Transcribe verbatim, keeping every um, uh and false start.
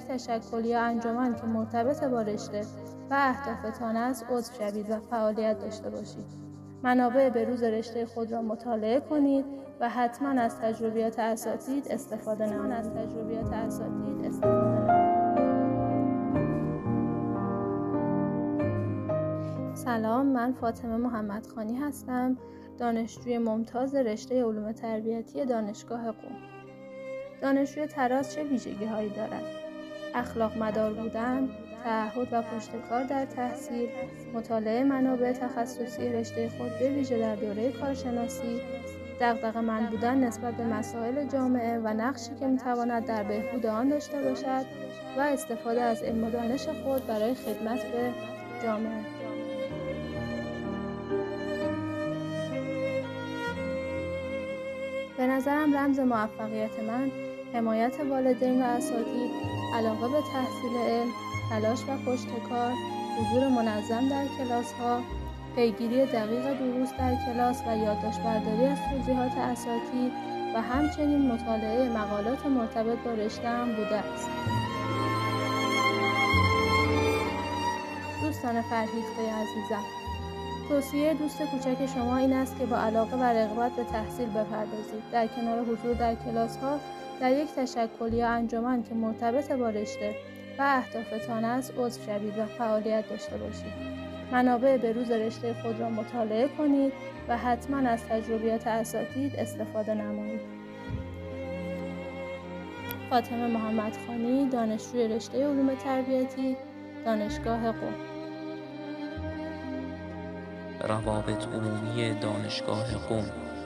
تشکل یا انجمن که مرتبط با رشته و اهدافتان است عضو شوید و فعالیت داشته باشید. منابع بروز رشته خود را مطالعه کنید و حتما از تجربیات اساتید استفاده نمایید. از تجربیات اساتید استفاده نمایید. سلام، من فاطمه محمدخانی هستم، دانشجوی ممتاز رشته علوم تربیتی دانشگاه قم. دانشجوی تراز چه ویژگی هایی دارد؟ اخلاق مدار بودن، تعهد و پشتکار در تحصیل، مطالعه منابع تخصصی رشته خود به ویژه در دوره کارشناسی، دغدغه‌مند بودن نسبت به مسائل جامعه و نقشی که میتواند در بهبود آن داشته باشد و استفاده از علم و دانش خود برای خدمت به جامعه. به نظرم رمز موفقیت من حمایت والدین و اساتید، علاقه به تحصیل علم، تلاش و پشتکار، حضور منظم در کلاس‌ها، پیگیری دقیق دروس در کلاس و یادداشت برداری از توضیحات اساتید و همچنین مطالعه مقالات مرتبط با رشته‌ام بوده است. دوستان فرهیخته عزیزم، توصیه دوست کوچک شما این است که با علاقه و رغبت به تحصیل بپردازید. در کنار حضور در کلاس‌ها، در یک تشکل یا انجمن که مرتبط با رشته و اهدافتان است عضو شوید و فعالیت داشته باشید. منابع بروز رشته خود را مطالعه کنید و حتما از تجربیات اساتید استفاده نمایید. فاطمه محمدخانی، دانشجوی رشته علوم تربیتی دانشگاه قم. روابط عمومی دانشگاه قم